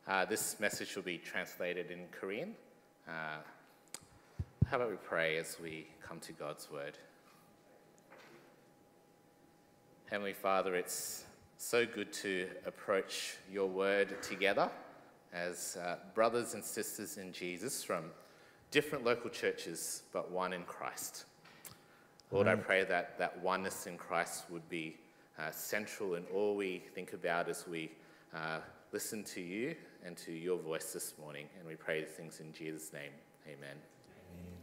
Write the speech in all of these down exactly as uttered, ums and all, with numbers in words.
Uh, this message will be translated in Korean. Uh, how about we pray as we come to God's word? Heavenly Father, it's so good to approach your word together as uh, brothers and sisters in Jesus from different local churches, but one in Christ. Lord, I pray that that oneness in Christ would be uh, central in all we think about as we uh, listen to you and to your voice this morning. And we pray these things in Jesus' name. Amen. Amen.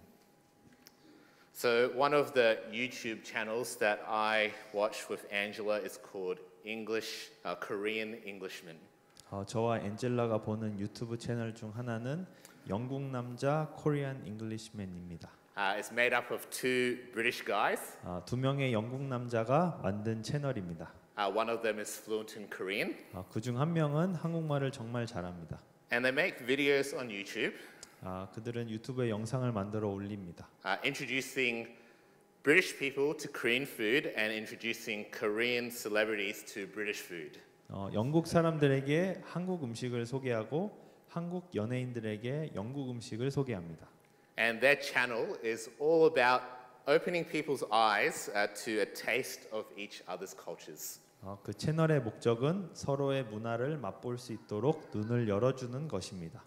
So one of the YouTube channels that I watch with Angela is called English, uh, Korean Englishman. 어, 저와 엔젤라가 보는 유튜브 채널 중 하나는 영국 남자 코리안 잉글리시맨입니다. Uh, it's made up of two British guys. 어, 두 명의 영국 남자가 만든 채널입니다. Uh, one of them is fluent in Korean. 어, 그중 한 명은 한국말을 정말 잘합니다. And they make videos on YouTube. 아, 그들은 유튜브에 영상을 만들어 올립니다. Uh, introducing British people to Korean food and introducing Korean celebrities to British food. 어, 영국 사람들에게 한국 음식을 소개하고 한국 연예인들에게 영국 음식을 소개합니다. And their channel is all about opening people's eyes uh, to a taste of each other's cultures. 어, 그 채널의 목적은 서로의 문화를 맛볼 수 있도록 눈을 열어주는 것입니다.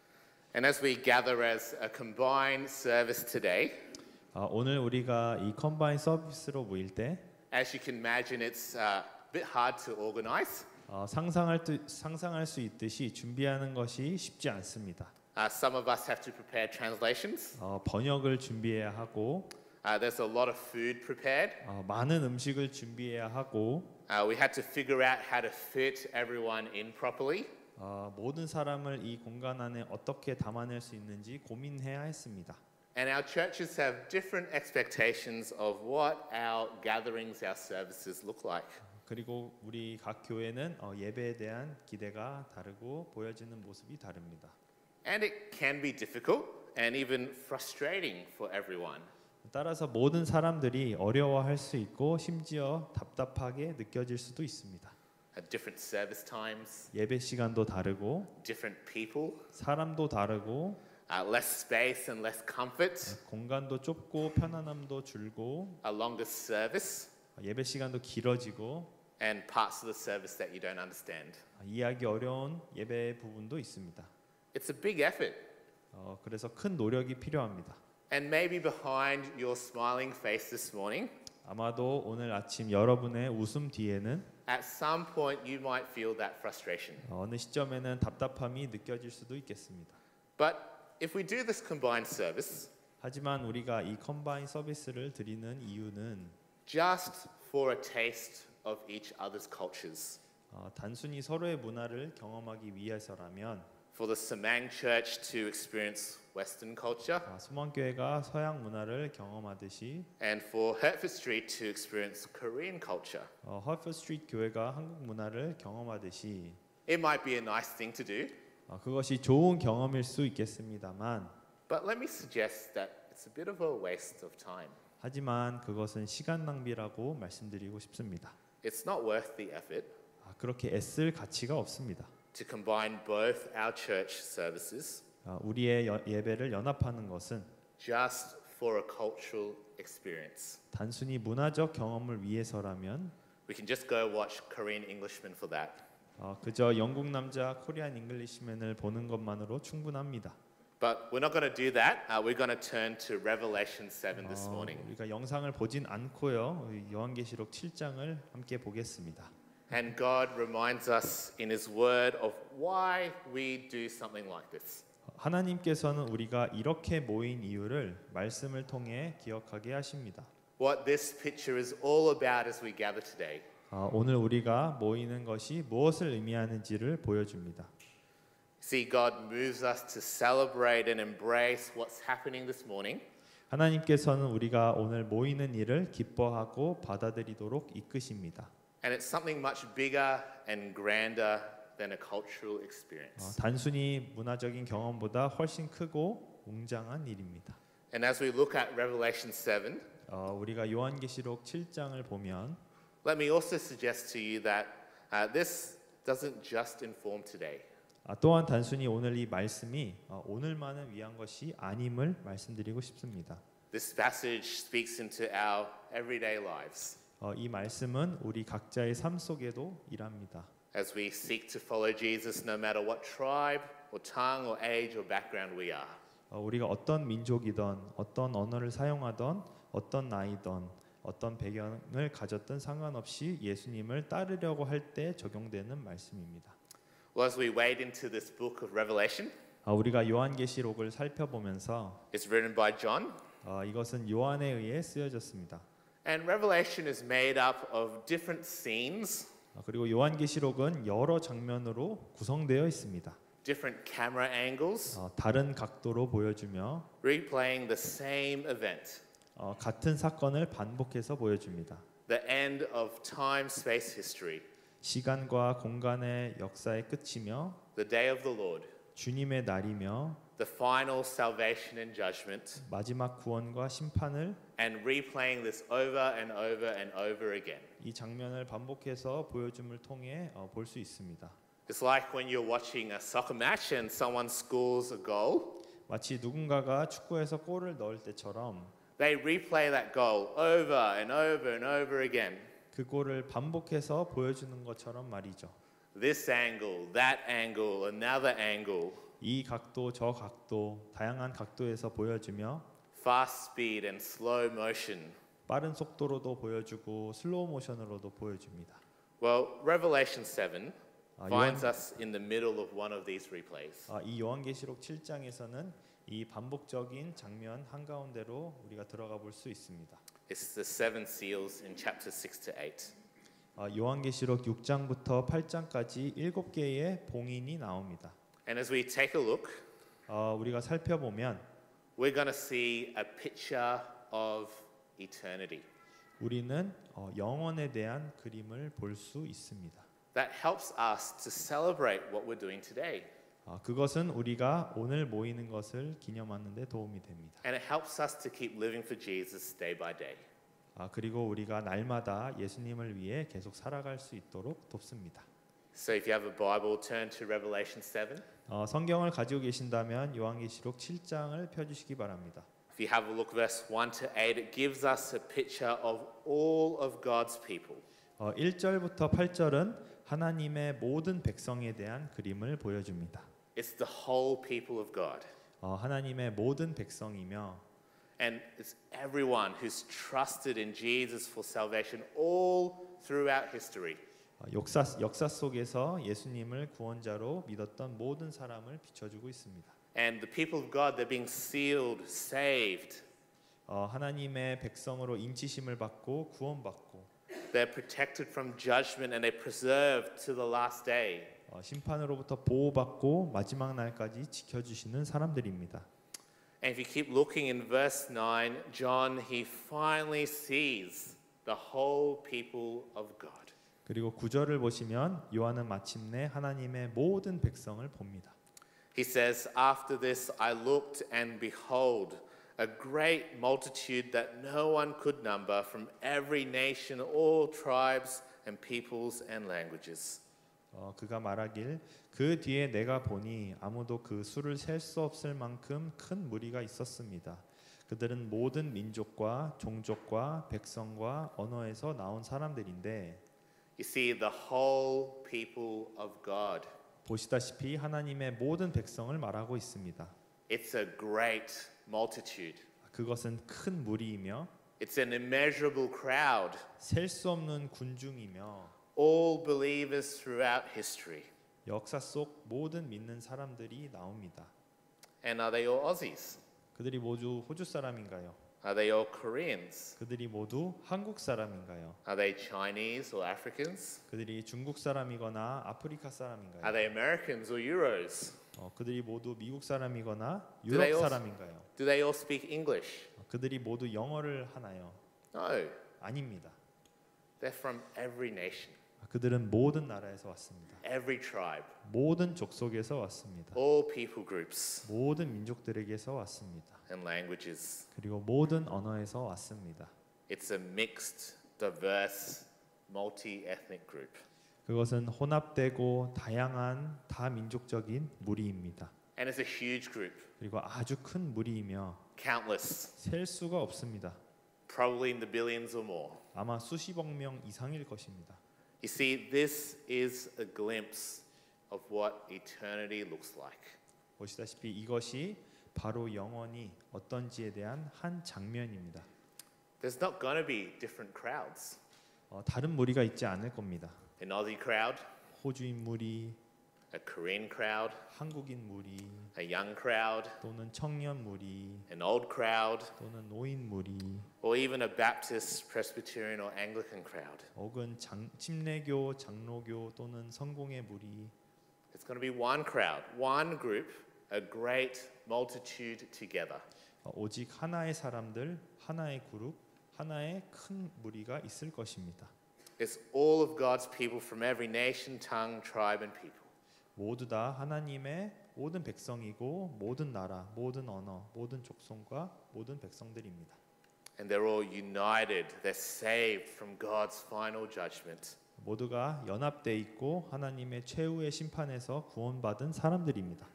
And as we gather as a combined service today, 어, 오늘 우리가 이 컴바인 서비스로 모일 때 as you can imagine, it's uh, a bit hard to organize. 어, 상상할, 듯, 상상할 수 있듯이 준비하는 것이 쉽지 않습니다. Uh, some of us have to prepare translations. 어, 번역을 준비해야 하고 Uh, there's a lot of food prepared. 어, 많은 음식을 준비해야 하고 Uh, we had to figure out how to fit everyone in properly. 어, 모든 사람을 이 공간 안에 어떻게 담아낼 수 있는지 고민해야 했습니다. And our churches have different expectations of what our gatherings, our services look like. 그리고 우리 각 교회는 어, 예배에 대한 기대가 다르고 보여지는 모습이 다릅니다. And it can be difficult and even frustrating for everyone. 따라서 모든 사람들이 어려워할 수 있고 심지어 답답하게 느껴질 수도 있습니다. At different service times, 예배 시간도 다르고 different people, 사람도 다르고 uh, less space and less comfort, 공간도 좁고 편안함도 줄고 a longer service, 예배 시간도 길어지고 and parts of the service that you don't understand. 이해하기 어려운 예배 부분도 있습니다. It's a big effort. 어, 그래서 큰 노력이 필요합니다. And maybe behind your smiling face this morning, 아마도 오늘 아침 여러분의 웃음 뒤에는 at some point you might feel that frustration. 어느 시점에는 답답함이 느껴질 수도 있겠습니다. But if we do this combined service, 하지만 우리가 이 컴바인 서비스를 드리는 이유는 just for a taste of each other's cultures, 어, 단순히 서로의 문화를 경험하기 위해서라면 for the Semang Church to experience Western culture, 아, 수만교회가 서양 문화를 경험하듯이 and for Hertford Street to experience Korean culture. 어, 헐프 스트리트 교회가 한국 문화를 경험하듯이 It might be a nice thing to do, 어, 그것이 좋은 경험일 수 있겠습니다만 but let me suggest that it's a bit of a waste of time. 하지만 그것은 시간 낭비라고 말씀드리고 싶습니다. It's not worth the effort 아, 그렇게 애쓸 가치가 없습니다. to combine both our church services 아, 우리의 여, 예배를 연합하는 것은 just for a cultural experience. 단순히 문화적 경험을 위해서라면 We can just go watch Korean Englishman for that. 어, 그저 영국 남자 코리안 잉글리시맨을 보는 것만으로 충분합니다. But we're not going to do that. Uh, we're going to turn to Revelation seven this 어, morning. 우리가 영상을 보진 않고요. 요한계시록 칠 장을 함께 보겠습니다. And God reminds us in His Word of why we do something like this. 하나님께서는 우리가 이렇게 모인 이유를 말씀을 통해 기억하게 하십니다. What this picture is all about as we gather today. 어, 오늘 우리가 모이는 것이 무엇을 의미하는지를 보여줍니다. See, God moves us to celebrate and embrace what's happening this morning. 하나님께서는 우리가 오늘 모이는 일을 기뻐하고 받아들이도록 이끄십니다. And it's something much bigger and grander than a cultural experience. 어, 단순히 문화적인 경험보다 훨씬 크고 웅장한 일입니다. And as we look at Revelation seven, 어, 우리가 요한계시록 칠 장을 보면 let me also suggest to you that uh, this doesn't just inform today. 아, 또한 단순히 오늘 이 말씀이 어, 오늘만을 위한 것이 아님을 말씀드리고 싶습니다. This passage speaks into our everyday lives 어, 이 말씀은 우리 각자의 삶 속에도 일합니다. as we seek to follow Jesus no matter what tribe or tongue or age or background we are. 어, 우리가 어떤 민족이든 어떤 언어를 사용하던 어떤 나이든 어떤 배경을 가졌든 상관없이 예수님을 따르려고 할 때 적용되는 말씀입니다. Well, as we wade into this book of Revelation, 어, 우리가 요한계시록을 살펴보면서 it's written by John, 어, 이것은 요한에 의해 쓰여졌습니다. and Revelation is made up of different scenes, 어, 그리고 요한계시록은 여러 장면으로 구성되어 있습니다. different camera angles, 어, 다른 각도로 보여주며 replaying the same event, 어, 같은 사건을 반복해서 보여줍니다. the end of time, space, history, 시간과 공간의 역사의 끝이며 the day of the Lord, 주님의 날이며 the final salvation and judgment, 마지막 구원과 심판을 and replaying this over and over and over again. 이 장면을 반복해서 보여줌을 통해 어, 볼 수 있습니다. It's like when you're watching a soccer match and someone scores a goal, 마치 누군가가 축구에서 골을 넣을 때처럼 they replay that goal over and over and over again. 그 골을 반복해서 보여주는 것처럼 말이죠. This angle, that angle, another angle, 이 각도, 저 각도, 다양한 각도에서 보여주며 fast speed and slow motion. 빠른 속도로도 보여주고 슬로우 모션으로도 보여줍니다. Well, Revelation seven 아, finds 요한, us in the middle of one of these replays. 아, 이 요한계시록 칠 장에서는 이 반복적인 장면 한가운데로 우리가 들어가 볼 수 있습니다. It's the seven seals in chapter six to eight. 아, 요한계시록 육 장부터 팔 장까지 일곱 개의 봉인이 나옵니다. And as we take a look, 어, 우리가 살펴보면 we're going to see a picture of eternity. 우리는 어, 영원에 대한 그림을 볼 수 있습니다. That helps us to celebrate what we're doing today. 어, 그것은 우리가 오늘 모이는 것을 기념하는 데 도움이 됩니다. And it helps us to keep living for Jesus day by day. 아, 그리고 우리가 날마다 예수님을 위해 계속 살아갈 수 있도록 돕습니다. So if you have a Bible, turn to Revelation seven. 어, 성경을 가지고 계신다면 요한계시록 칠 장을 펴주시기 바랍니다. If you have a look verse one to eight, it gives us a picture of all of God's people. 어, 일 절부터 팔 절은 하나님의 모든 백성에 대한 그림을 보여줍니다. It's the whole people of God. 어, 하나님의 모든 백성이며 And it's everyone who's trusted in Jesus for salvation all throughout history. 어, 역사 역사 속에서 예수님을 구원자로 믿었던 모든 사람을 비춰주고 있습니다. And the people of God, they're being sealed, saved. 어, 하나님의 백성으로 인치심을 받고 구원받고 They're protected from judgment and they're preserved to the last day. 어, 심판으로부터 보호받고 마지막 날까지 지켜주시는 사람들입니다. And if you keep looking in verse nine, John, he finally sees the whole people of God. 그리고 구 절을 보시면 요한은 마침내 하나님의 모든 백성을 봅니다. He says, After this I looked and behold, a great multitude that no one could number from every nation, all tribes and peoples and languages. 어, 그가 말하길 그 뒤에 내가 보니 아무도 그 수를 셀 수 없을 만큼 큰 무리가 있었습니다. 그들은 모든 민족과 종족과 백성과 언어에서 나온 사람들인데 You see, the whole people of God. 보시다시피 하나님의 모든 백성을 말하고 있습니다. It's a great multitude. 그것은 큰 무리이며 It's an immeasurable crowd. 셀 수 없는 군중이며 All believers throughout history. 역사 속 모든 믿는 사람들이 나옵니다. And are they all Aussies? 그들이 모두 호주 사람인가요? Are they all Koreans? 그들이 모두 한국 사람인가요? Are they Chinese or Africans? 그들이 중국 사람이거나 아프리카 Are 사람인가요? they Americans or Euros? 어, 그들이 모두 미국 사람이거나 Do they 유럽 all- 사람인가요? Do they all speak English? 어, 그들이 모두 영어를 하나요? No. 아닙니다. They're from every nation, 그들은 모든 나라에서 왔습니다. every tribe, 모든 족속에서 왔습니다. all people groups 모든 민족들에게서 왔습니다. and languages. 그리고 모든 언어에서 왔습니다. It's a mixed, diverse, multi-ethnic group. 그것은 혼합되고 다양한 다민족적인 무리입니다. And it's a huge group, 그리고 아주 큰 무리이며 countless, 셀 수가 없습니다. probably in the billions or more. 아마 수십억 명 이상일 것입니다. You see, this is a glimpse of what eternity looks like. 보시다시피 이것이 바로 영원히 어떤지에 대한 한 장면입니다. There's not going to be different crowds. 어, 다른 무리가 있지 않을 겁니다. An Aussie crowd, 호주인 무리, a Korean crowd, 한국인 무리, a young crowd, 또는 청년 무리, an old crowd, 또는 노인 무리, or even a Baptist, Presbyterian, or Anglican crowd. 혹은 장, 침례교, 장로교 또는 성공의 무리. It's going to be one crowd, one group, a great multitude together. 어, 오직 하나의 사람들, 하나의 그룹, 하나의 큰 무리가 있을 것입니다. It's all of God's people from every nation, tongue, tribe, and people. 모두 다 하나님의 모든 백성이고 모든 나라, 모든 언어, 모든 족속과 모든 백성들입니다. And they're all united. They're saved from God's final judgment. 모두가 연합돼 있고 하나님의 최후의 심판에서 구원받은 사람들입니다.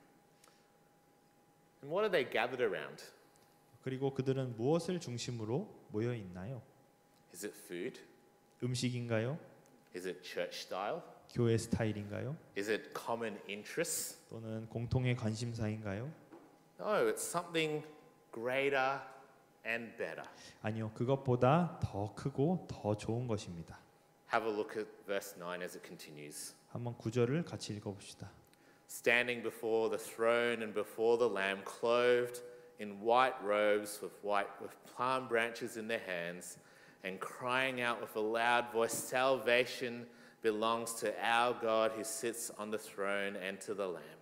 And what are they gathered around? 그리고 그들은 무엇을 중심으로 모여 있나요? Is it food? 음식인가요? Is it church style? 교회 스타일인가요? Is it common interests? 또는 공통의 관심사인가요? No, it's something greater and better. 아니요, 그것보다 더 크고 더 좋은 것입니다. Have a look at verse nine as it continues. 한번 구절을 같이 읽어봅시다. Standing before the throne and before the Lamb, clothed in white robes with white with palm branches in their hands, and crying out with a loud voice, "Salvation belongs to our God who sits on the throne and to the Lamb."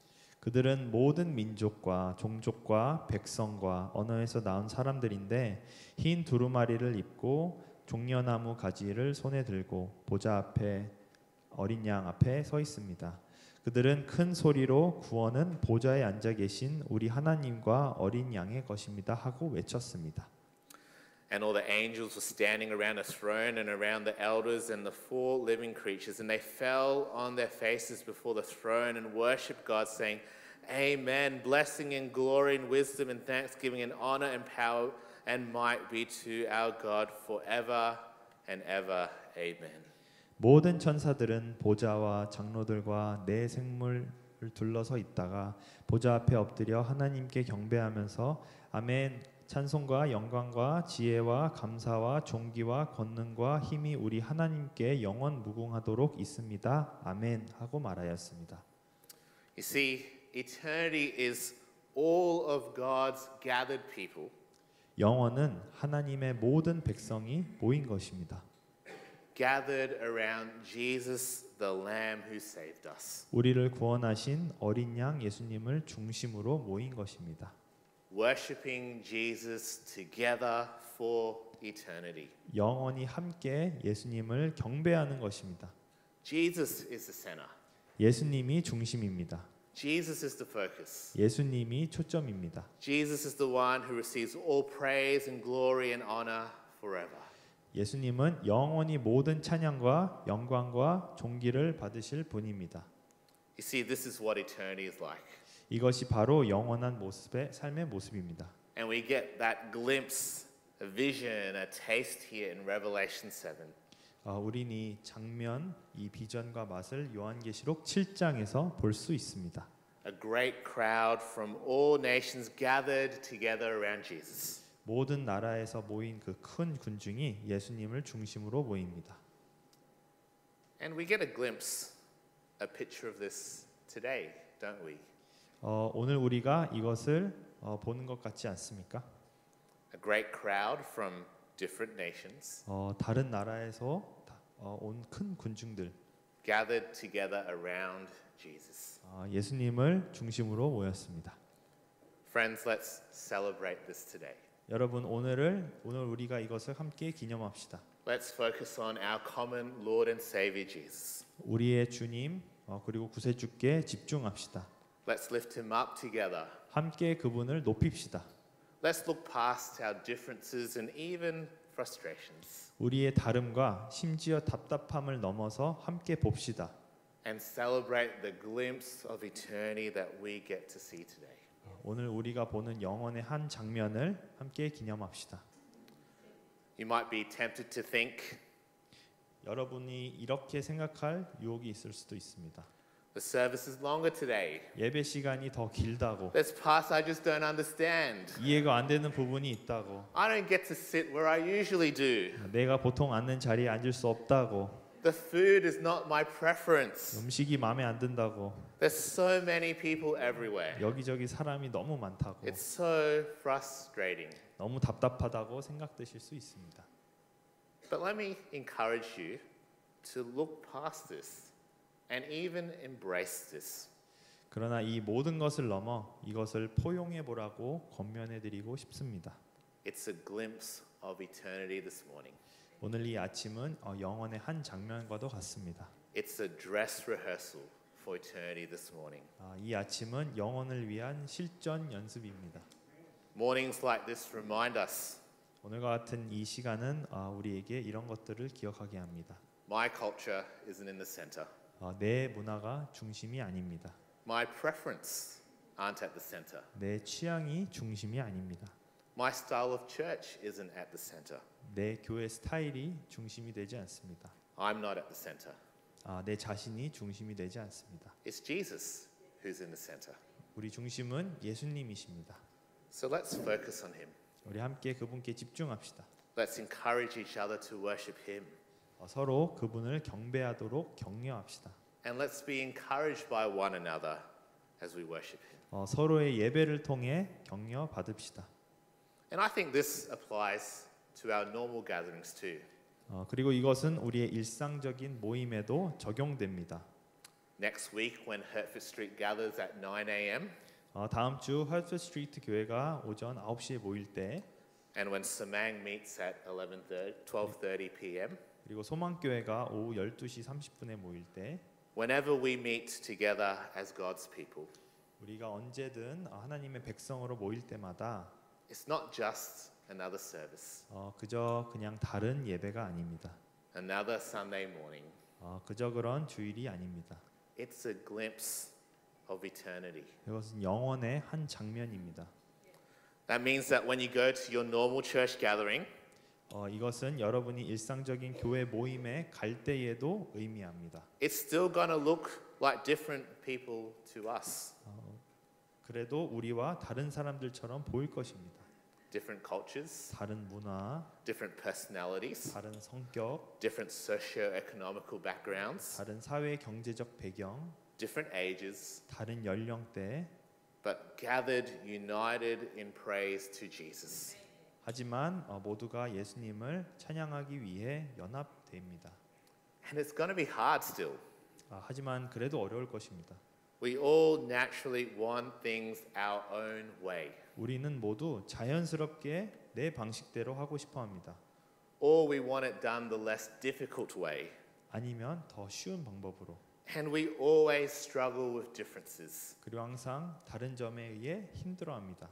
그들은 모든 민족과 종족과 백성과 언어에서 나온 사람들인데 흰 두루마리를 입고 종려나무 가지를 손에 들고 보좌 앞에 어린 양 앞에 서 있습니다. 그들은 큰 소리로 구원은 보좌에 앉아 계신 우리 하나님과 어린 양의 것입니다 하고 외쳤습니다. And all the angels were standing around the throne and around the elders and the four living creatures, and they fell on their faces before the throne and worshipped God, saying, "Amen. Blessing and glory and wisdom and thanksgiving and honor and power and might be to our God forever and ever. Amen." 모든 천사들은 보좌와 장로들과 네 생물을 둘러서 있다가 보좌 앞에 엎드려 하나님께 경배하면서 아멘, 찬송과 영광과 지혜와 감사와 존귀와 권능과 힘이 우리 하나님께 영원 무궁하도록 있습니다. 아멘 하고 말하였습니다. You see, eternity is all of God's gathered people. 영원은 하나님의 모든 백성이 모인 것입니다. Gathered around Jesus, the Lamb who saved us. 우리를 구원하신 어린 양 예수님을 중심으로 모인 것입니다. Worshipping Jesus together for eternity. 영원히 함께 예수님을 경배하는 것입니다. Jesus is the center. 예수님이 중심입니다. Jesus is the focus. 예수님이 초점입니다. Jesus is the one who receives all praise and glory and honor forever. 예수님은 영원히 모든 찬양과 영광과 존귀를 받으실 분입니다. You see, this is what eternity is like. 이것이 바로 영원한 모습의 삶의 모습입니다. And we get that glimpse, a vision, a taste here in Revelation seven. 어, 우린 이 장면, 이 비전과 맛을 요한계시록 칠 장에서 볼 수 있습니다. A great crowd from all nations gathered together around Jesus. 모든 나라에서 모인 그 큰 군중이 예수님을 중심으로 모입니다. And we get a glimpse, a picture of this today, don't we? 어, 오늘 우리가 이것을 어, 보는 것 같지 않습니까? A great crowd from different nations 어, 다른 나라에서 어, 온 큰 군중들 gathered together around Jesus. 어, 예수님을 중심으로 모였습니다. Friends, let's celebrate this today. 여러분 오늘을 오늘 우리가 이것을 함께 기념합시다. Let's focus on our common Lord and Savior Jesus. 우리의 주님 어, 그리고 구세주께 집중합시다. Let's lift him up together. 함께 그분을 높입시다. Let's look past our differences and even frustrations. 우리의 다름과 심지어 답답함을 넘어서 함께 봅시다. and celebrate the glimpse of eternity that we get to see today. 오늘 우리가 보는 영혼의 한 장면을 함께 기념합시다. You might be tempted to think, 여러분이 이렇게 생각할 유혹이 있을 수도 있습니다. the service is longer today. 예배 시간이 더 길다고, There's parts I just don't understand. 이해가 안 되는 부분이 있다고, I don't get to sit where I usually do. 내가 보통 앉는 자리에 앉을 수 없다고, The food is not my preference. 음식이 마음에 안 든다고, There's so many people everywhere. 여기저기 사람이 너무 많다고, It's so frustrating. 너무 답답하다고 생각되실 수 있습니다. But let me encourage you to look past this and even embrace this. 그러나 이 모든 것을 넘어 이것을 포용해 보라고 권면해 드리고 싶습니다. It's a glimpse of eternity this morning. 오늘 이 아침은 어, 영혼의 한 장면과도 같습니다. It's a dress rehearsal for eternity this morning. 아, 이 아침은 영혼을 위한 실전 연습입니다. Mornings like this remind us 오늘과 같은 이 시간은 어, 우리에게 이런 것들을 기억하게 합니다. my culture isn't in the center. 어, 내 문화가 중심이 아닙니다. My preference aren't at the center. 내 취향이 중심이 아닙니다. My style of church isn't at the center. 내 교회 스타일이 중심이 되지 않습니다. I'm not at the center. 아, 내 자신이 중심이 되지 않습니다. It's Jesus who's in the center. 우리 중심은 예수님이십니다. So let's focus on him. 우리 함께 그분께 집중합시다. Let's encourage each other to worship him. 어, 서로 그분을 경배하도록 격려합시다. And let's be encouraged by one another as we worship him. 어, 서로의 예배를 통해 격려 받읍시다. And I think this applies to our normal gatherings too. 어, 그리고 이것은 우리의 일상적인 모임에도 적용됩니다. Next week when Hertford Street gathers at nine a.m. 어, 다음 주 헐프 스트리트 교회가 오전 아홉 시에 모일 때, and when Semang meets at eleven thirty, twelve thirty p.m. 그리고 소망교회가 오후 열두 시 삼십 분에 모일 때, Whenever we meet together as God's people, 우리가 언제든 하나님의 백성으로 모일 때마다 it's not just another service, 어, 그저 그냥 다른 예배가 아닙니다. another Sunday morning. 어, 그저 그런 주일이 아닙니다. It's a glimpse of eternity. 이것은 영혼의 한 장면입니다. That means that when you go to your normal church gathering, 어, 이것은 여러분이 일상적인 교회 모임에 갈 때에도 의미합니다. it's still going to look like different people to us. 그래도 우리와 다른 사람들처럼 보일 것입니다. Different cultures, 다른 문화, different personalities, 다른 성격, different socio-economical backgrounds, 다른 사회 경제적 배경, different ages, 다른 연령대, but gathered, united in praise to Jesus. 하지만 어, 모두가 예수님을 찬양하기 위해 연합됩니다. And it's going to be hard still. 아, 하지만 그래도 어려울 것입니다. We all naturally want things our own way. 우리는 모두 자연스럽게 내 방식대로 하고 싶어 합니다. Or we want it done the less difficult way. 아니면 더 쉬운 방법으로. And we always struggle with differences. 그리고 항상 다른 점에 의해 힘들어합니다.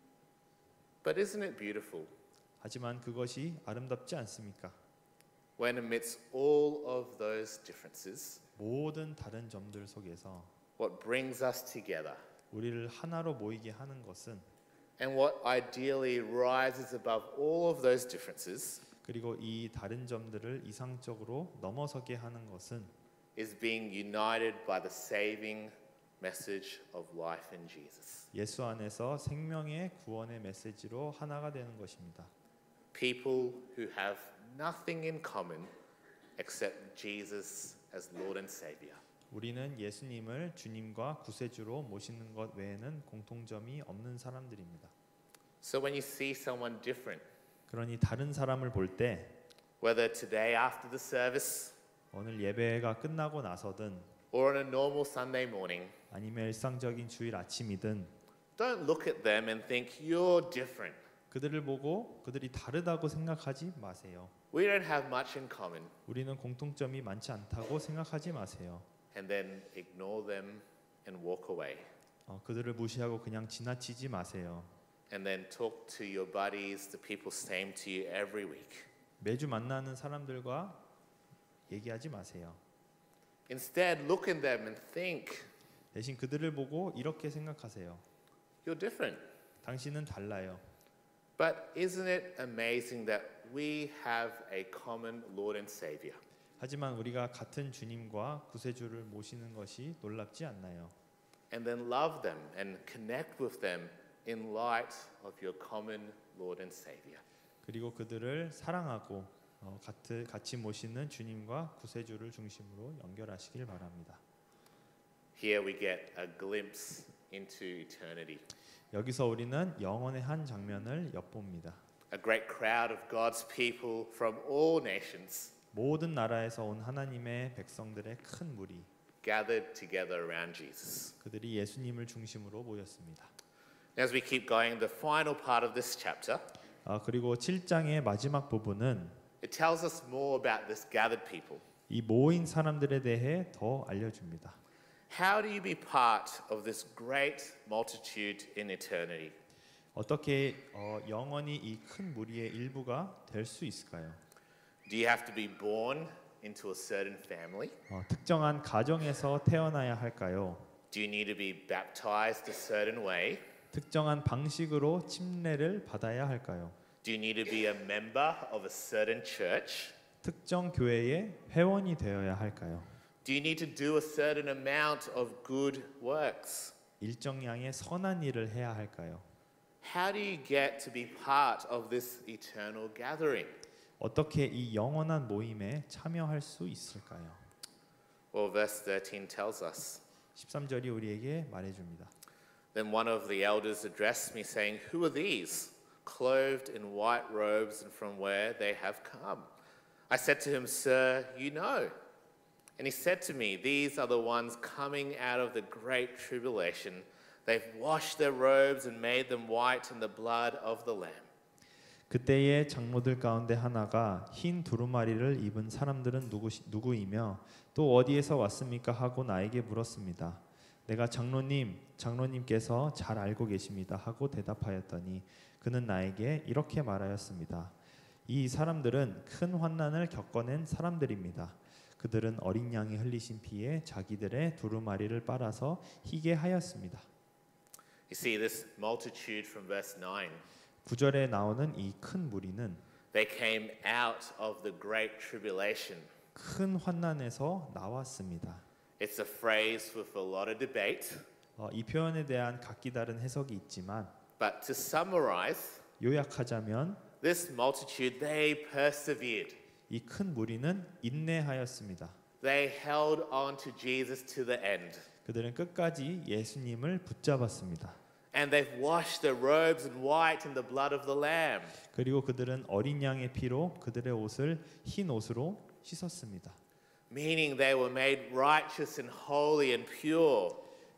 But isn't it beautiful? 하지만 그것이 아름답지 않습니까? When amidst all of those differences, 모든 다른 점들 속에서 what brings us together 우리를 하나로 모이게 하는 것은, and what ideally rises above all of those differences 그리고 이 다른 점들을 이상적으로 넘어서게 하는 것은 is being united by the saving message of life in Jesus. 예수 안에서 생명의 구원의 메시지로 하나가 되는 것입니다. People who have nothing in common except Jesus as Lord and Savior. 우리는 예수님을 주님과 구세주로 모시는 것 외에는 공통점이 없는 사람들입니다. So when you see someone different, 그러니 다른 사람을 볼 때, whether today after the service 오늘 예배가 끝나고 나서든 or on a normal Sunday morning, 아니면 일상적인 주일 아침이든 don't look at them and think you're different. 그들을 보고 그들이 다르다고 생각하지 마세요. We don't have much in common. 우리는 공통점이 많지 않다고 생각하지 마세요. And then ignore them and walk away. 어, 그들을 무시하고 그냥 지나치지 마세요. And then talk to your buddies, the people same to you every week. 매주 만나는 사람들과 얘기하지 마세요. Instead, look at them and think, 대신 그들을 보고 이렇게 생각하세요. you're different. 당신은 달라요. But isn't it amazing that we have a common Lord and Savior? 하지만 우리가 같은 주님과 구세주를 모시는 것이 놀랍지 않나요? And then love them and connect with them in light of your common Lord and Savior. 그리고 그들을 사랑하고 어, 같이, 같이 모시는 주님과 구세주를 중심으로 연결하시길 바랍니다. Here we get a glimpse into eternity. 여기서 우리는 영원의 한 장면을 엿봅니다. A great crowd of God's people from all nations 모든 나라에서 온 하나님의 백성들의 큰 무리, gathered together around Jesus. 그들이 예수님을 중심으로 모였습니다. As we keep going, the final part of this chapter, 아, 그리고 칠 장의 마지막 부분은 it tells us more about this gathered people. 이 모인 사람들에 대해 더 알려줍니다. How do you be part of this great multitude in eternity? 어떻게 어, 영원히 이 큰 무리의 일부가 될 수 있을까요? Do you have to be born into a certain family? 어, 특정한 가정에서 태어나야 할까요? Do you need to be baptized a certain way? 특정한 방식으로 침례를 받아야 할까요? Do you need to be a member of a certain church? 특정 교회의 회원이 되어야 할까요? Do you need to do a certain amount of good works? 일정 양의 선한 일을 해야 할까요? How do you get to be part of this eternal gathering? 어떻게 이 영원한 모임에 참여할 수 있을까요? Well, verse thirteen tells us. 십삼 절이 우리에게 말해줍니다. Then one of the elders addressed me, saying, Who are these, clothed in white robes, and from where they have come? I said to him, Sir, you know. And he said to me, These are the ones coming out of the great tribulation. They've washed their robes and made them white in the blood of the Lamb. 그때의 장로들 가운데 하나가 흰 두루마리를 입은 사람들은 누구, 누구이며 또 어디에서 왔습니까 하고 나에게 물었습니다. 내가 장로님, 장로님께서 잘 알고 계십니다 하고 대답하였더니 그는 나에게 이렇게 말하였습니다. 이 사람들은 큰 환난을 겪어낸 사람들입니다. 그들은 어린 양이 흘리신 피에 자기들의 두루마리를 빨아서 희게 하였습니다. You see this multitude from verse nine. 구 절에 나오는 이 큰 무리는 They came out of the great tribulation. 큰 환난에서 나왔습니다. It's a phrase with a lot of debate, 어, 이 표현에 대한 각기 다른 해석이 있지만 but to summarize, 요약하자면 this multitude, they persevered. 이 큰 무리는 인내하였습니다. They held on to Jesus to the end. 그들은 끝까지 예수님을 붙잡았습니다. And they've washed their robes in white in the blood of the Lamb. 그리고 그들은 어린 양의 피로 그들의 옷을 흰 옷으로 씻었습니다. Meaning they were made righteous and holy and pure.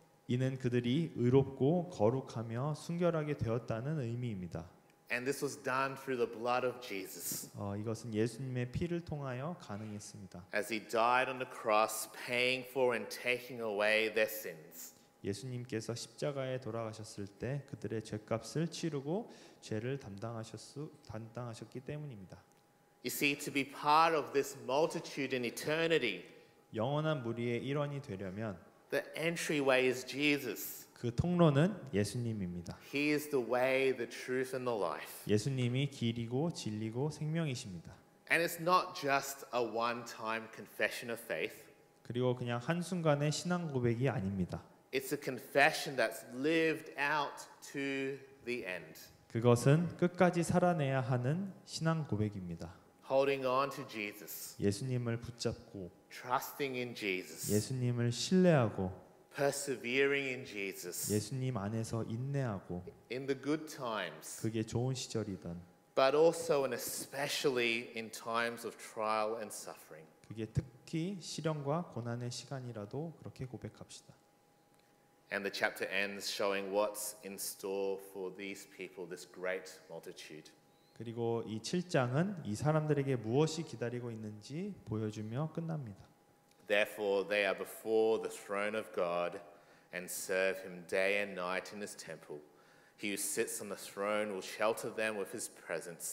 이는 그들이 의롭고 거룩하며 순결하게 되었다는 의미입니다. And this was done through the blood of Jesus. 어, 이것은 예수님의 피를 통하여 가능했습니다. As he died on the cross, paying for and taking away their sins. 예수님께서 십자가에 돌아가셨을 때 그들의 죄값을 치르고 죄를 담당하셨수, 담당하셨기 때문입니다. You see, to be part of this multitude in eternity, 영원한 무리의 일원이 되려면 the entryway is Jesus. 그 통로는 예수님입니다. He is the way, the truth, and the life. 예수님이 길이고 진리고 생명이십니다. And it's not just a one-time confession of faith. 그리고 그냥 한순간의 신앙 고백이 아닙니다. It's a confession that's lived out to the end. 그것은 끝까지 살아내야 하는 신앙 고백입니다. Holding on to Jesus. 예수님을 붙잡고 Trusting in Jesus. 예수님을 신뢰하고 Persevering in Jesus. 예수님 안에서 인내하고 In the good times. 그게 좋은 시절이든 But also and especially in times of trial and suffering. 그게 특히 시련과 고난의 시간이라도 그렇게 고백합시다. And the chapter ends showing what's in store for these people, this great multitude. 그리고 이 칠 장은 이 사람들에게 무엇이 기다리고 있는지 보여주며 끝납니다. Therefore they are before the throne of God and serve him day and night in his temple. He who sits on the throne will shelter them with his presence.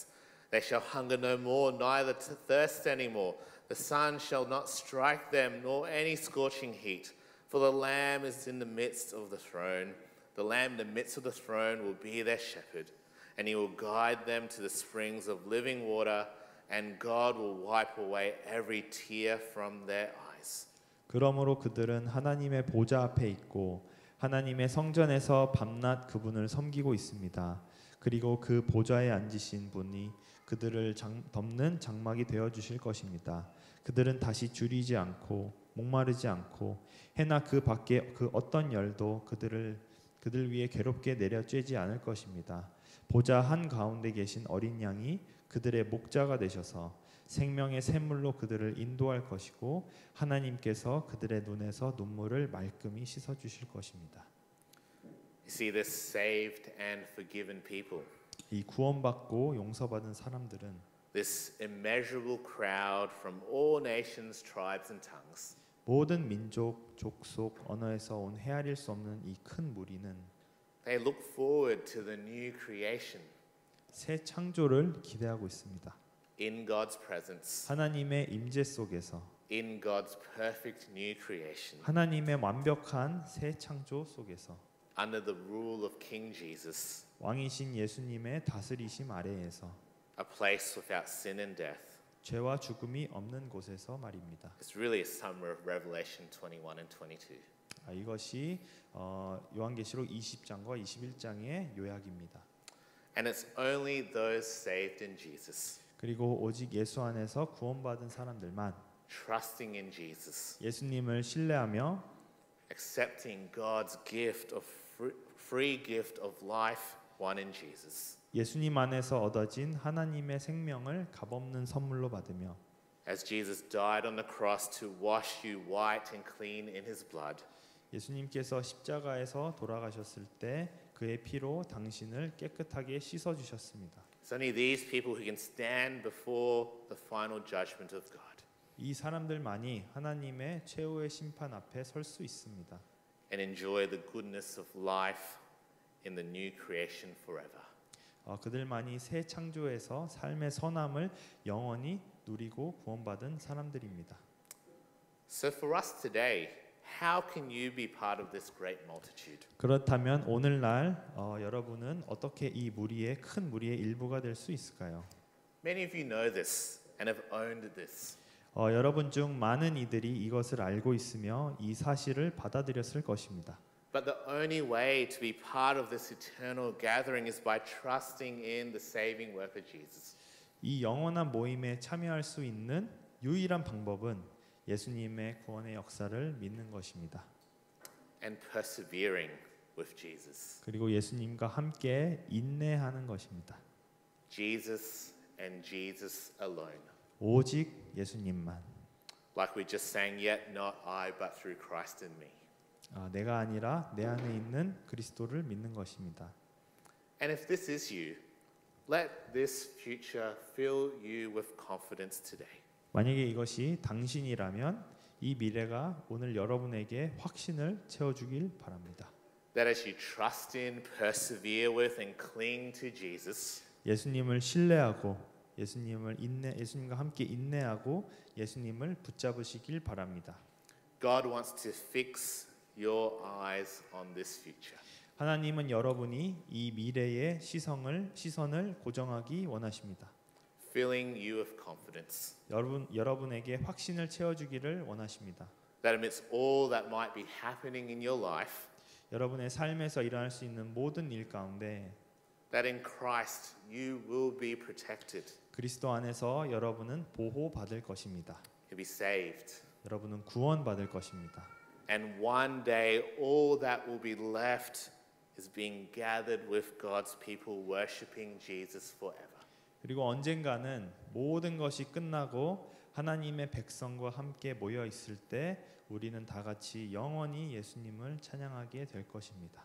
They shall hunger no more, neither to thirst any more. The sun shall not strike them, nor any scorching heat. For the Lamb is in the midst of the throne. The Lamb in the midst of the throne will be their shepherd, and he will guide them to the springs of living water, and God will wipe away every tear from their eyes. 그러므로 그들은 하나님의 보좌 앞에 있고 하나님의 성전에서 밤낮 그분을 섬기고 있습니다. 그리고 그 보좌에 앉으신 분이 그들을 장, 덮는 장막이 되어 주실 것입니다. 그들은 다시 줄이지 않고 목마르지 않고 해나 그 밖에 그 어떤 열도 그들을 그들 위에 괴롭게 내려쬐지 않을 것입니다. 보좌 한 가운데 계신 어린 양이 그들의 목자가 되셔서 생명의 샘물로 그들을 인도할 것이고 하나님께서 그들의 눈에서 눈물을 말끔히 씻어 주실 것입니다. You see, this saved and forgiven people, 이 구원받고 용서받은 사람들은 this immeasurable crowd from all nations, tribes, and tongues, 모든 민족, 족속, 언어에서 온 헤아릴 수 없는 이 큰 무리는 they look forward to the new creation 새 창조를 기대하고 있습니다. in God's presence, 하나님의 임재 속에서 in God's perfect new creation, 하나님의 완벽한 새 창조 속에서 under the rule of King Jesus, 왕이신 예수님의 다스리심 아래에서 a place without sin and death. 죄와 죽음이 없는 곳에서 말입니다. It's really a summary of Revelation twenty-one and twenty-two. 아, 이것이 어, 요한계시록 이십 장과 이십일 장의 요약입니다. And it's only those saved in Jesus, 그리고 오직 예수 안에서 구원받은 사람들만 trusting in Jesus, 예수님을 신뢰하며 accepting God's gift of free, free gift of life won in Jesus. 예수님 안에서 얻어진 하나님의 생명을 값없는 선물로 받으며 As Jesus died on the cross to wash you white and clean in his blood, 예수님께서 십자가에서 돌아가셨을 때 그의 피로 당신을 깨끗하게 씻어 주셨습니다. it's only these people who can stand before the final judgment of God 이 사람들만이 하나님의 최후의 심판 앞에 설 수 있습니다. and enjoy the goodness of life in the new creation forever. 어, 그들만이 새 창조에서 삶의 선함을 영원히 누리고 구원받은 사람들입니다. So for us today, how can you be part of this great multitude? 그렇다면 오늘날 어, 여러분은 어떻게 이 무리의 큰 무리의 일부가 될 수 있을까요? Many of you know this and have owned this. 어, 여러분 중 많은 이들이 이것을 알고 있으며 이 사실을 받아들였을 것입니다. But the only way to be part of this eternal gathering is by trusting in the saving work of Jesus. 이 영원한 모임에 참여할 수 있는 유일한 방법은 예수님의 구원의 역사를 믿는 것입니다. And persevering with Jesus. 그리고 예수님과 함께 인내하는 것입니다. Jesus and Jesus alone. 오직 예수님만. Like we just sang, yet not I, but through Christ in me. 아, 내가 아니라 내 안에 있는 그리스도를 믿는 것입니다. And if this is you, let this future fill you with confidence today. 만약에 이것이 당신이라면 이 미래가 오늘 여러분에게 확신을 채워주길 바랍니다. That as you trust in, persevere with, and cling to Jesus, 예수님을 신뢰하고 예수님을 인내 예수님과 함께 인내하고 예수님을 붙잡으시길 바랍니다. God wants to fix your eyes on this future. 하나님은 여러분이 이 미래의 시선을 시선을 고정하기 원하십니다. Filling you with confidence. 여러분 여러분에게 확신을 채워주기를 원하십니다. That amidst all that might be happening in your life, 여러분의 삶에서 일어날 수 있는 모든 일 가운데 that in Christ you will be protected. 그리스도 안에서 여러분은 보호받을 것입니다. You'll be saved. 여러분은 구원받을 것입니다. And one day all that will be left is being gathered with God's people worshiping Jesus forever. 그리고 언젠가는 모든 것이 끝나고 하나님의 백성과 함께 모여 있을 때 우리는 다 같이 영원히 예수님을 찬양하게 될 것입니다.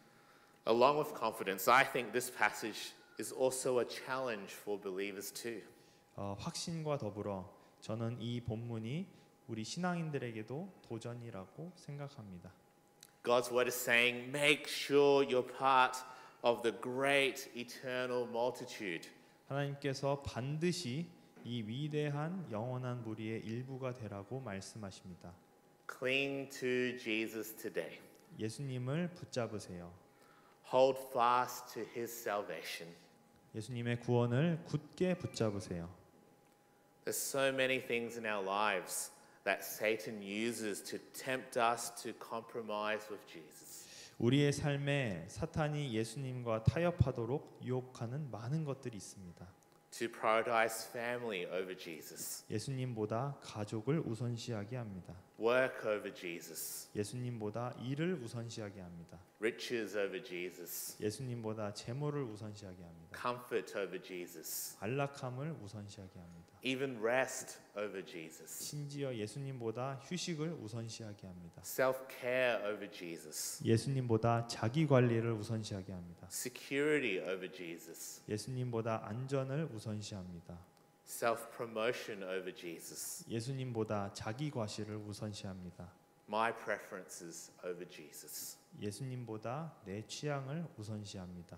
Along with confidence, I think this passage is also a challenge for believers too. 어, 확신과 더불어 저는 이 본문이 우리 신앙인들에게도 도전이라고 생각합니다. God's word is saying, make sure you're part of the great eternal multitude 하나님께서 반드시 이 위대한 영원한 무리의 일부가 되라고 말씀하십니다. Cling to Jesus today. 예수님을 붙잡으세요. Hold fast to his salvation. 예수님의 구원을 굳게 붙잡으세요. There's so many things in our lives that Satan uses to tempt us to compromise with Jesus. 우리의 삶에 사탄이 예수님과 타협하도록 유혹하는 많은 것들이 있습니다. To prioritize family over Jesus. 예수님보다 가족을 우선시하게 합니다. Work over Jesus. 예수님보다 일을 우선시하게 합니다. Riches over Jesus. 예수님보다 재물을 우선시하게 합니다. Comfort over Jesus. 안락함을 우선시하게 합니다. Even rest over Jesus. 심지어 예수님보다 휴식을 우선시하게 합니다. Self-care over Jesus. 예수님보다 자기 관리를 우선시하게 합니다. Security over Jesus. 예수님보다 안전을 우선시합니다. Self-promotion over Jesus. 예수님보다 자기 과시를 우선시합니다. My preferences over Jesus. 예수님보다 내 취향을 우선시합니다.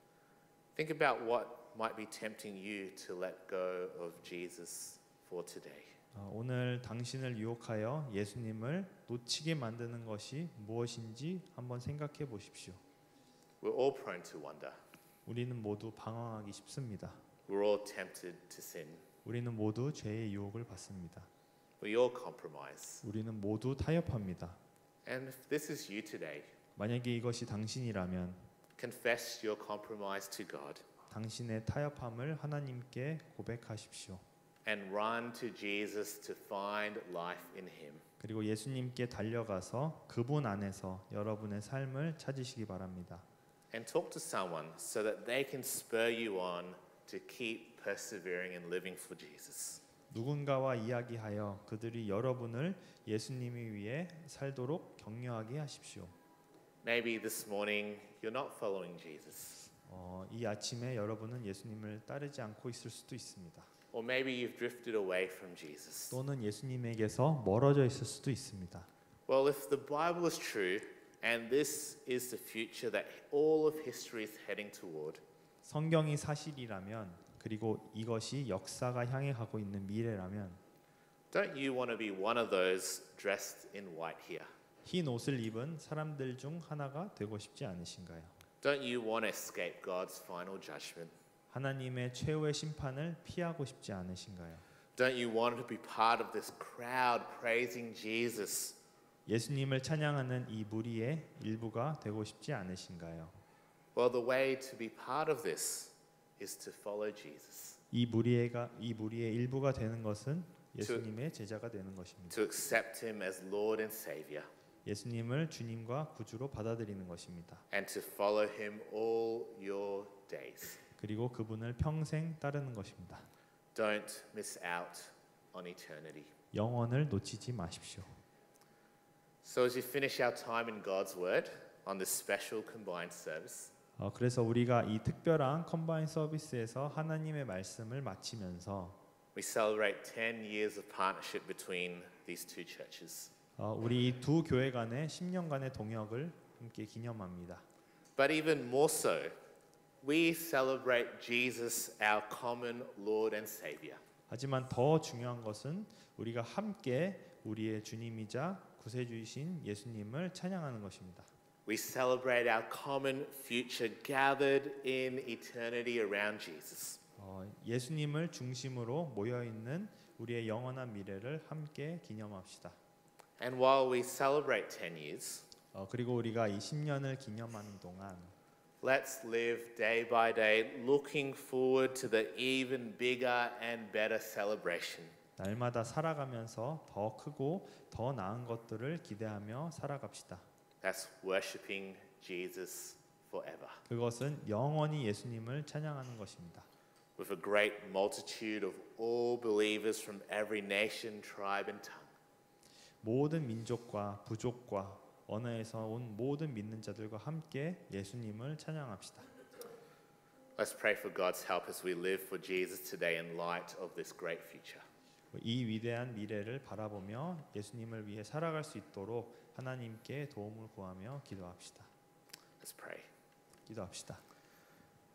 Think about what might be tempting you to let go of Jesus for today. 어, 오늘 당신을 유혹하여 예수님을 놓치게 만드는 것이 무엇인지 한번 생각해 보십시오. We're all prone to wonder. 우리는 모두 방황하기 쉽습니다. We're all tempted to sin. 우리는 모두 죄의 유혹을 받습니다. We all compromise. 우리는 모두 타협합니다. And if this is you today, 만약에 이것이 당신이라면 confess your compromise to God 당신의 타협함을 하나님께 고백하십시오. and run to Jesus to find life in him. 그리고 예수님께 달려가서 그분 안에서 여러분의 삶을 찾으시기 바랍니다. And talk to someone so that they can spur you on to keep persevering and living for Jesus. 누군가와 이야기하여 그들이 여러분을 예수님을 위해 살도록 격려하게 하십시오. Maybe this morning you're not following Jesus. 어, 이 아침에 여러분은 예수님을 따르지 않고 있을 수도 있습니다. Or maybe you've drifted away from Jesus. 또는 예수님에게서 멀어져 있을 수도 있습니다. Well, if the Bible is true and this is the future that all of history is heading toward, 성경이 사실이라면 그리고 이것이 역사가 향해 가고 있는 미래라면 don't you want to be one of those dressed in white here? 흰 옷을 입은 사람들 중 하나가 되고 싶지 않으신가요? Don't you want to escape God's final judgment? 하나님의 최후의 심판을 피하고 싶지 않으신가요? Don't you want to be part of this crowd praising Jesus? 예수님을 찬양하는 이 무리의 일부가 되고 싶지 않으신가요? Well, the way to be part of this is to follow Jesus. 이 무리가 이 무리의 일부가 되는 것은 예수님의 제자가 되는 것입니다. To accept him as Lord and Savior. 예수님을 주님과 구주로 받아들이는 것입니다. And to follow him all your days. 그리고 그분을 평생 따르는 것입니다. Don't miss out on eternity. 영원을 놓치지 마십시오. So as we finish our time in God's Word on this special combined service, 어, 그래서 우리가 이 특별한 컴바인 서비스에서 하나님의 말씀을 마치면서 we celebrate ten years of partnership between these two churches. 어, 우리 이 두 교회 간의 십 년간의 동역을 함께 기념합니다. But even more so, we celebrate Jesus, our common Lord and Savior. 하지만 더 중요한 것은 우리가 함께 우리의 주님이자 구세주이신 예수님을 찬양하는 것입니다. We celebrate our common future gathered in eternity around Jesus. 어, 예수님을 중심으로 모여 있는 우리의 영원한 미래를 함께 기념합시다. And while we celebrate ten years, 어, 그리고 우리가 이 십 년을 기념하는 동안 let's live day by day looking forward to the even bigger and better celebration. 날마다 살아가면서 더 크고 더 나은 것들을 기대하며 살아갑시다. That's worshiping Jesus forever. 그것은 영원히 예수님을 찬양하는 것입니다. With a great multitude of all believers from every nation, tribe and tongue. 모든 민족과 부족과 언어에서 온 모든 믿는 자들과 함께 예수님을 찬양합시다. Let's pray for God's help as we live for Jesus today in light of this great future. 이 위대한 미래를 바라보며 예수님을 위해 살아갈 수 있도록 하나님께 도움을 구하며 기도합시다. Let's pray. 기도합시다.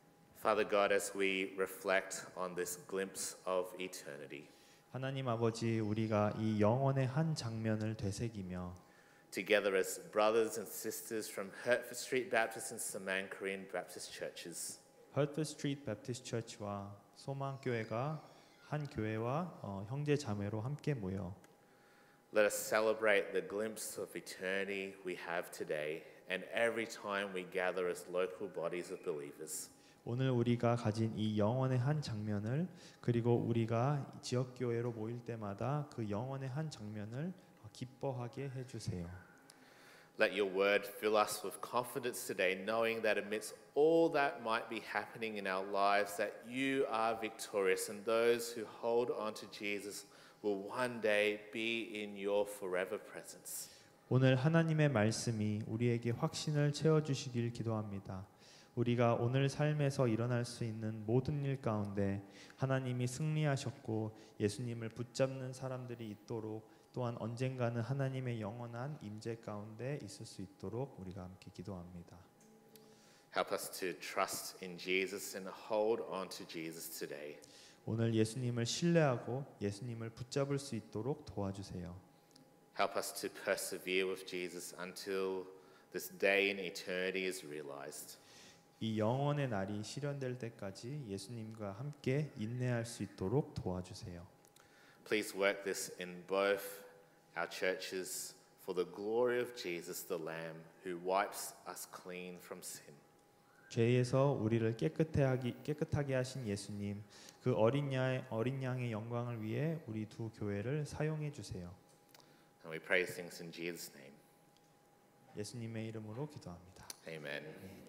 Father God, as we reflect on this glimpse of eternity, 하나님 아버지, 우리가 이 영혼의 한 장면을 되새기며 together as brothers and sisters from Hertford Street Baptist and Saman Korean Baptist churches, 헐트 스트리트 베프티스트 처치와 소망교회가 한 교회와 어, 형제 자매로 함께 모여 let us celebrate the glimpse of eternity we have today and every time we gather as local bodies of believers. 오늘 우리가 가진 이 영혼의 한 장면을, 그리고 우리가 지역 교회로 모일 때마다 그 영혼의 한 장면을 기뻐하게 해 주세요. Let your word fill us with confidence today, knowing that amidst all that might be happening in our lives, that you are victorious, and those who hold on to Jesus will one day be in your forever presence. 오늘 하나님의 말씀이 우리에게 확신을 채워 주시길 기도합니다. 우리가 오늘 삶에서 일어날 수 있는 모든 일 가운데 하나님이 승리하셨고 예수님을 붙잡는 사람들이 있도록, 또한 언젠가는 하나님의 영원한 임재 가운데 있을 수 있도록 우리가 함께 기도합니다. Help us to trust in Jesus and hold on to Jesus today. 오늘 예수님을 신뢰하고 예수님을 붙잡을 수 있도록 도와주세요. Help us to persevere with Jesus until this day in eternity is realized. 이 영원의 날이 실현될 때까지 예수님과 함께 인내할 수 있도록 도와주세요. Please work this in both our churches for the glory of Jesus the Lamb who wipes us clean from sin. 죄에서 우리를 깨끗하게 깨끗하게 하신 예수님, 그 어린 양의 어린 양의 영광을 위해 우리 두 교회를 사용해 주세요. And we pray these things in Jesus' name. 예수님의 이름으로 기도합니다. Amen.